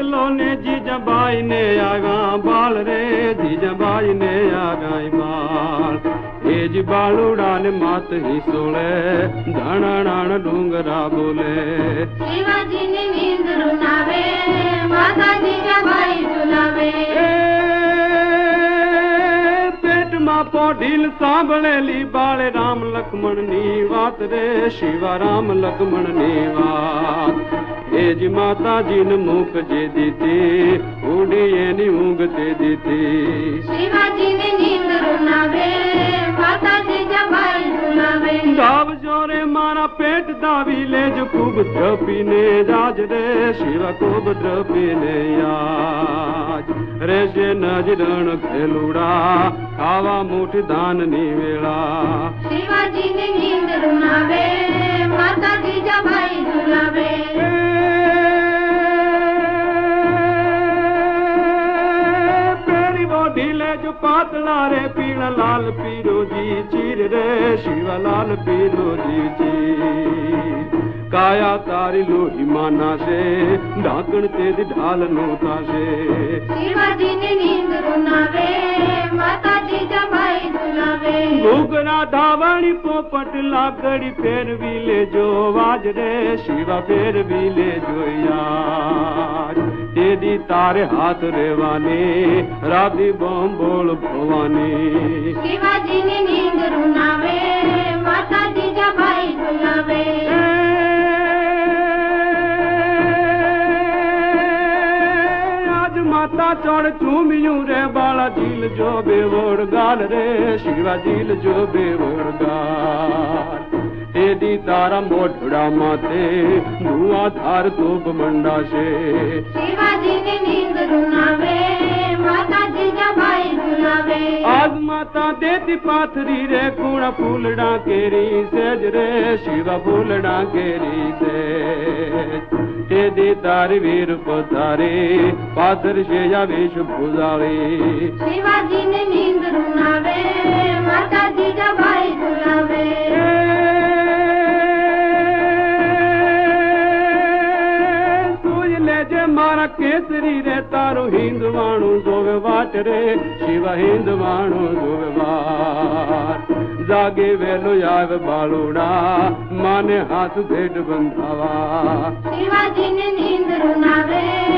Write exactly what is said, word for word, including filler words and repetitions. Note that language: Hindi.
એકલો ને જીજાબાઈ ને આવ્યા બાળ રે જીજાબાઈ ને આવ્યા બાળ એ જ બાળુડા ને માત હિસોળે ધણાણાણ ડુંગરા બોલે શિવાજી ની નીંદ રૂનાવે માતા જીજાબાઈ ઝુલાવે પેટમાં પોઢીલ સાંભળેલી બાળે રામ લક્ષ્મણ ની વાત રે શિવા રામ લક્ષ્મણ ની વાત એજી માતાજીને મુખ જે દીધી ઉડી એની ઊંઘ તે દીધી શિવાજીને નીંદ રૂનાવે માતાજી જબાઈ ઝુલાવે દાવજો રે મારા પેટ દાવી લેજ ખૂબ ધ્રપીને જાજ રે શિવા ખૂબ ધ્રપીને યાજ રેશે નજરણ ખેલુડા ખાવા મુઠ દાનની વેળા શિવાજીને નીંદ રૂનાવે માતાજી જબાઈ ઝુલાવે जो पातला रे पीला लाल पीरो जी चीर रे शिवा लाल पीरो जी चीर काया तारी लोही माना से ढाकण तेज ढाल नोता से शिवाजी ने नींद रुनावे माता जी जबाई झुलावे घुगरा धावणी पोपट लाकड़ी फेर भी ले जो वाज रे शिवा फेर भी ले जो यार तेदी तारे हाथ रेवाने राधी बम बोल भवानी शिवाजी ने नींद रुनावे माता जी जबाई झुलावे माता चढ़ चूमियूं रे बाला झील जो बेवड़ गाल रे शिवा झील जो बेवड़ गाल तेदी तारा मोढ़ड़ा माते धुआंधार धूप मंडा से शिवाजी ने नींद रुनावे माता जी जबाई झुलावे आज माता देती पाथरी रे कूड़ा फूलड़ा केरी सेज रे शिवा फूलड़ा केरी से तेदी तारी वीर पतारे पाथर से या वेश भुजावे शिवाजी ने नींद रुनावे माता जी जबाई झुलावे जे मारा केसरी रे तारो हिंदवाणु जोवे वाट रे शिवा हिंदवाणु जोवे वाट जागे वेलो आवे बालुड़ा माने हाथ भेट बंधावा शिवाजी ने नींद रुनावे